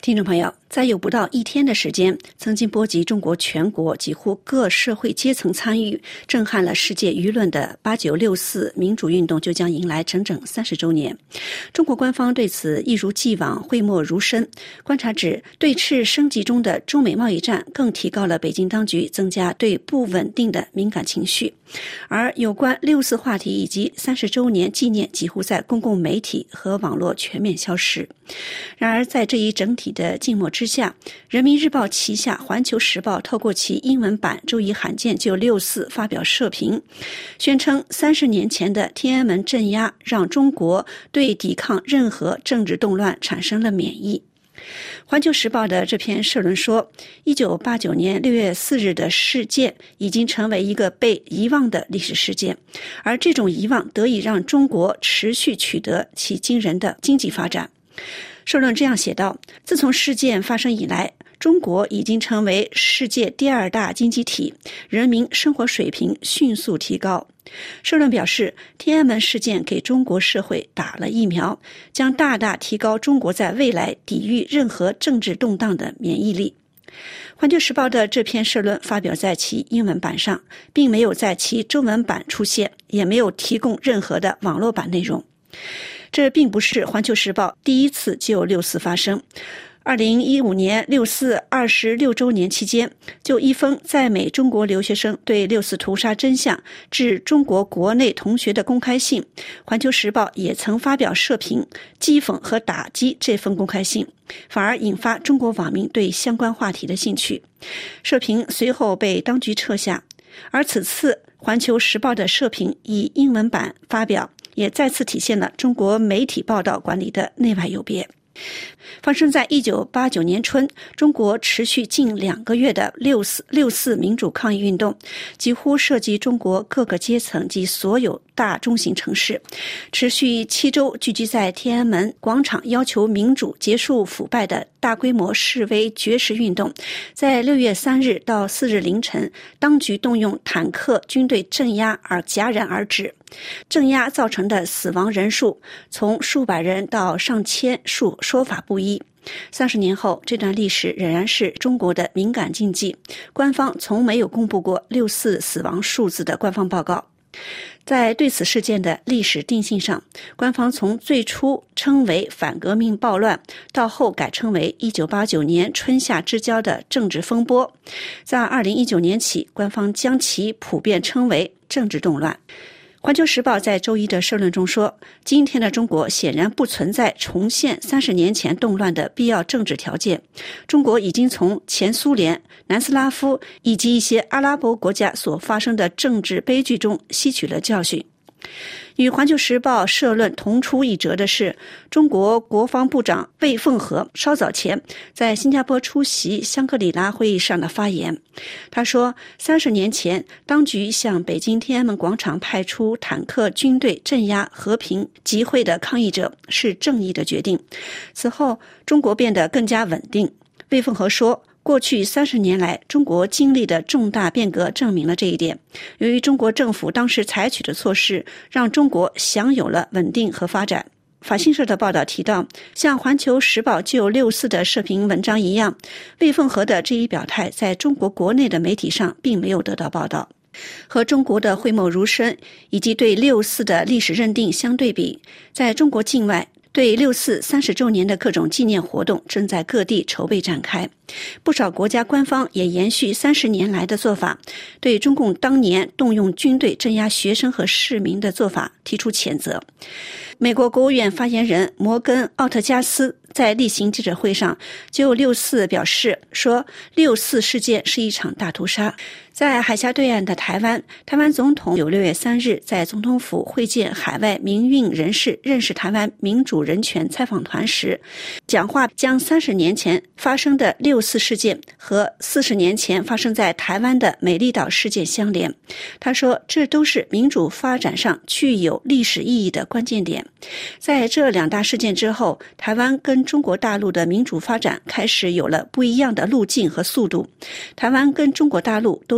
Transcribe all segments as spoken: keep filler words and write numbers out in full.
听众朋友，在有不到一天的时间，曾经波及中国全国几乎各社会阶层参与，震撼了世界舆论的八九六四民主运动就将迎来整整三十周年。中国官方对此一如既往讳莫如深。观察指，对峙升级中的中美贸易战更提高了北京当局增加对不稳定的敏感情绪。而有关六四话题以及三十周年纪念几乎在公共媒体和网络全面消失。然而在这一整体的静默之下，人民日报旗下环球时报透过其英文版周一罕见就六四发表社评，宣称三十年前的天安门镇压让中国对抵抗任何政治动乱产生了免疫。环球时报的这篇社论说，一九八九年六月四日的事件已经成为一个被遗忘的历史事件，而这种遗忘得以让中国持续取得其惊人的经济发展。社论这样写道，自从事件发生以来，中国已经成为世界第二大经济体，人民生活水平迅速提高。社论表示，天安门事件给中国社会打了疫苗，将大大提高中国在未来抵御任何政治动荡的免疫力。环球时报的这篇社论发表在其英文版上，并没有在其中文版出现，也没有提供任何的网络版内容。这并不是环球时报第一次就六四发声。二零一五年六四二十六周年期间，就一封在美中国留学生对六四屠杀真相致中国国内同学的公开信，环球时报也曾发表社评，讥讽和打击这封公开信，反而引发中国网民对相关话题的兴趣。社评随后被当局撤下，而此次环球时报的社评以英文版发表，也再次体现了中国媒体报道管理的内外有别。发生在一九八九年春，中国持续近两个月的六四六四民主抗议运动，几乎涉及中国各个阶层及所有大中型城市，持续七周聚集在天安门广场要求民主结束腐败的大规模示威绝食运动，在六月三日到四日凌晨，当局动用坦克军队镇压而戛然而止。镇压造成的死亡人数从数百人到上千数，说法不一。三十年后，这段历史仍然是中国的敏感禁忌，官方从没有公布过六四死亡数字的官方报告。在对此事件的历史定性上，官方从最初称为反革命暴乱，到后改称为一九八九年春夏之交的政治风波，在二零一九年起，官方将其普遍称为政治动乱。环球时报在周一的社论中说，今天的中国显然不存在重现三十年前动乱的必要政治条件。中国已经从前苏联、南斯拉夫以及一些阿拉伯国家所发生的政治悲剧中吸取了教训。与环球时报社论同出一辙的是，中国国防部长魏凤和稍早前在新加坡出席香格里拉会议上的发言。他说，三十年前当局向北京天安门广场派出坦克军队镇压和平集会的抗议者是正义的决定。此后，中国变得更加稳定。魏凤和说，过去三十年来，中国经历的重大变革证明了这一点。由于中国政府当时采取的措施，让中国享有了稳定和发展。法新社的报道提到，像环球时报就六四的社评文章一样，魏凤和的这一表态在中国国内的媒体上并没有得到报道。和中国的讳莫如深以及对六四的历史认定相对比，在中国境外，对六四三十周年的各种纪念活动正在各地筹备展开，不少国家官方也延续三十年来的做法，对中共当年动用军队镇压学生和市民的做法提出谴责。美国国务院发言人摩根·奥特加斯在例行记者会上就六四表示说，六四事件是一场大屠杀。在海峡对岸的台湾，台湾总统有六月三日在总统府会见海外民运人士认识台湾民主人权采访团时，讲话将三十年前发生的六四事件和四十年前发生在台湾的美丽岛事件相连。他说，这都是民主发展上具有历史意义的关键点。在这两大事件之后，台湾跟中国大陆的民主发展开始有了不一样的路径和速度。台湾跟中国大陆都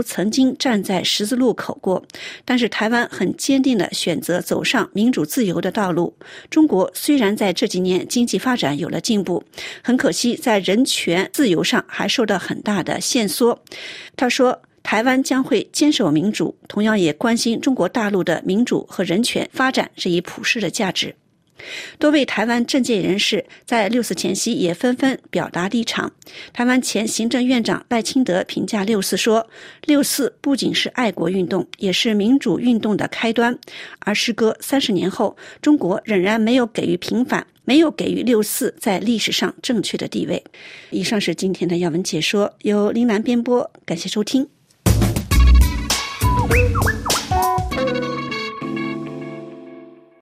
曾经站在十字路口过，但是台湾很坚定地选择走上民主自由的道路。中国虽然在这几年经济发展有了进步，很可惜在人权自由上还受到很大的限缩。他说，台湾将会坚守民主，同样也关心中国大陆的民主和人权发展是以普世的价值。多位台湾政界人士在六四前夕也纷纷表达立场。台湾前行政院长赖清德评价六四说，六四不仅是爱国运动，也是民主运动的开端。而时隔三十年后，中国仍然没有给予平反，没有给予六四在历史上正确的地位。以上是今天的要闻解说，由林兰编播，感谢收听。